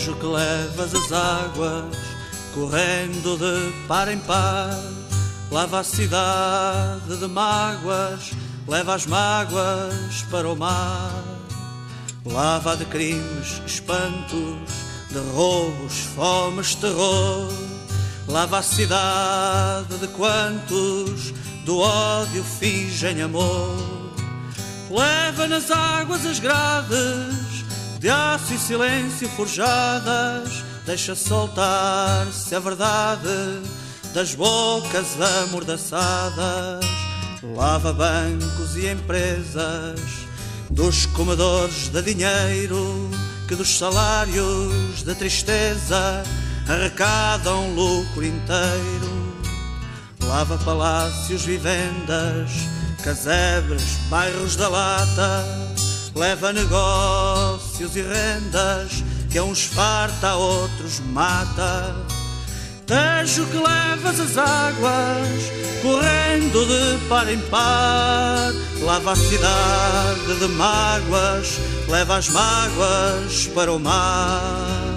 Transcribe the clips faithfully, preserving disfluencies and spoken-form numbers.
Tejo que levas as águas correndo de par em par, lava a cidade de mágoas, leva as mágoas para o mar. Lava de crimes, espantos, de roubos, fomes, terror. Lava a cidade de quantos do ódio fingem amor. Leva nas águas as grades de aço e silêncio forjadas. Deixa soltar-se a verdade das bocas amordaçadas. Lava bancos e empresas dos comedores de dinheiro que dos salários de tristeza arrecadam lucro inteiro. Lava palácios, vivendas, casebres, bairros da lata. Leva negócios e rendas que a uns farta, a outros mata. Tejo que levas as águas correndo de par em par, lava a cidade de mágoas, leva as mágoas para o mar.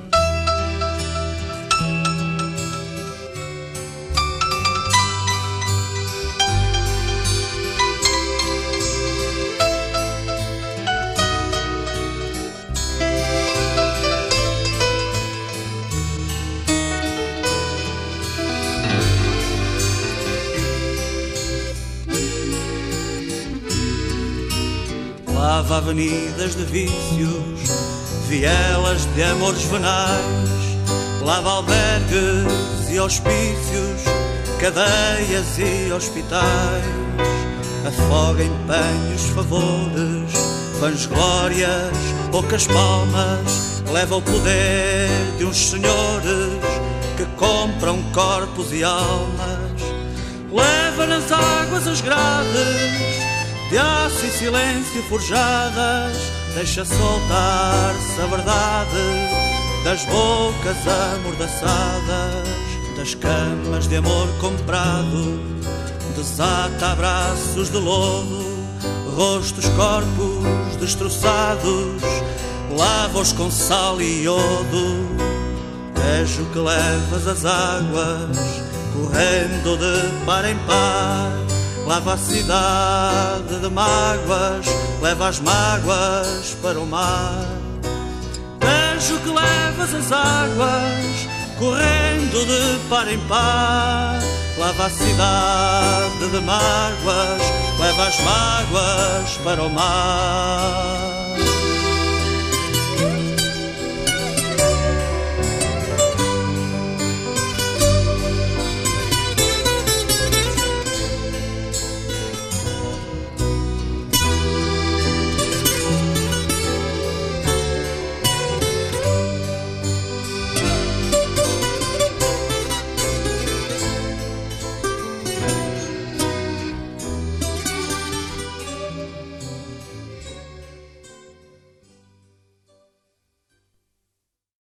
Lava avenidas de vícios, vielas de amores venais. Lava albergues e hospícios, cadeias e hospitais. Afoga empenhos, favores, vãs glórias, poucas palmas. Leva o poder de uns senhores que compram corpos e almas. Leva nas águas as grades de aço e silêncio forjadas. Deixa soltar-se a verdade das bocas amordaçadas, das camas de amor comprado. Desata abraços de lodo, rostos, corpos destroçados. Lava-os com sal e iodo. Tejo que levas as águas correndo de par em par, lava a cidade de mágoas, leva as mágoas para o mar. Tejo que levas as águas correndo de par em par, lava a cidade de mágoas, leva as mágoas para o mar.